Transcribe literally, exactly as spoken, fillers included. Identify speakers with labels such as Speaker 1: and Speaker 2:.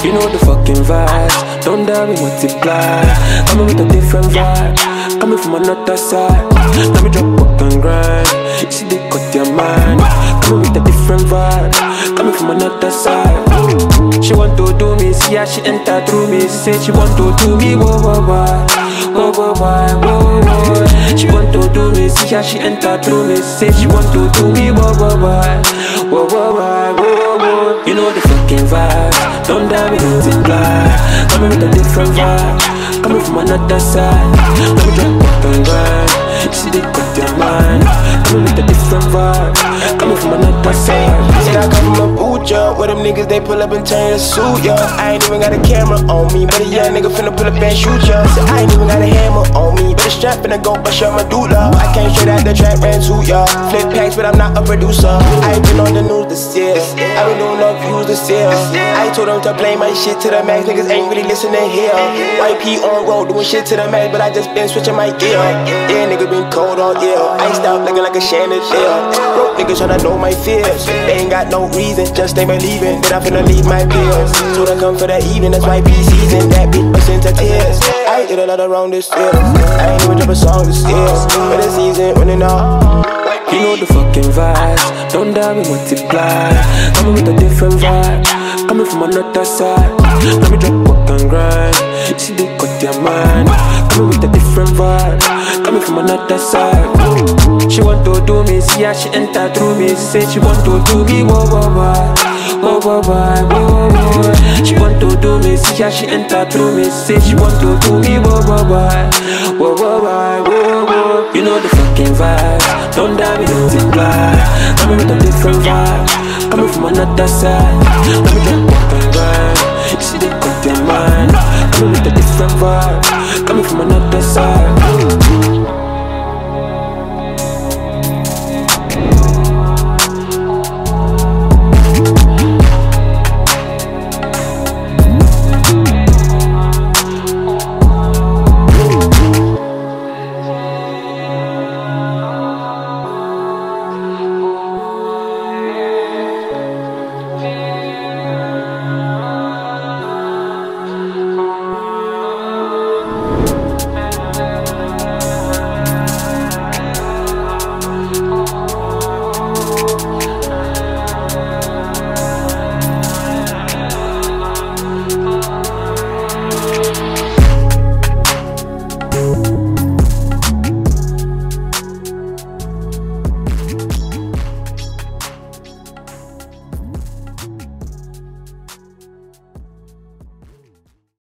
Speaker 1: You know the fucking vibes, don't dare me multiply. Coming with a different vibe, coming from another side. Let me drop up and grind, you see they cut your mind. Coming with a different vibe, coming from another side. She want to do me, see how she enter through me. Say she want to do me, whoa, whoa, whoa. Whoa, whoa, whoa, whoa, whoa. She want to do me, see how she enter through me. Say she want to do me, whoa, whoa, whoa. Whoa, whoa, whoa, whoa, whoa. You know the fucking vibe, don't dare me multiply. Coming with a different vibe, coming from another side. Let me drop up and grind, you see they cut your mind. Coming with a different vibe, coming from another side.
Speaker 2: Said I come from a boot job, where them niggas they pull up and turn the suit, yo. I ain't even got a camera on me, but a young nigga finna pull up and shoot, yo. Said I ain't even got a hammer on me, but a strap finna go bust your medulla. I came straight out the trap, ran to y'all. Flip packs, but I'm not a producer. I ain't been on the news this year, I been doing no views this year. I told them to play my shit to the max, niggas ain't really listening here. Y P on road, doing shit to the max, but I just been switching my gear. Yeah, nigga been cold all year, iced out looking like a chandelier. Broke niggas tryna know my fears, they ain't got no reason, just they believing that I'm finna leave my pills. So I come for the evening, that's why peace season, that bitch burst into tears. I did a lot around this year, I ain't even drop a song this year, but the season running out.
Speaker 1: You know the fucking vibes, don't dare me multiply. Coming with a different vibe, coming from another side. Let me drop up and grind, you see they cut your mind. Coming with a different vibe, coming from another side. She want to do me, see how she enter through me. Say she want to do me, whoa, whoa, whoa. Whoa, whoa, whoa, whoa, whoa. She want to do me, see how she enter through me. Say she want to do me, whoa, whoa, whoa. Whoa, whoa, whoa, whoa, whoa. You know the fucking vibe, don't dare me multiply. Coming with a different vibe, coming from another side. Let me drop up and grind, you see they cut your mind. Coming with a different vibe, coming from another side.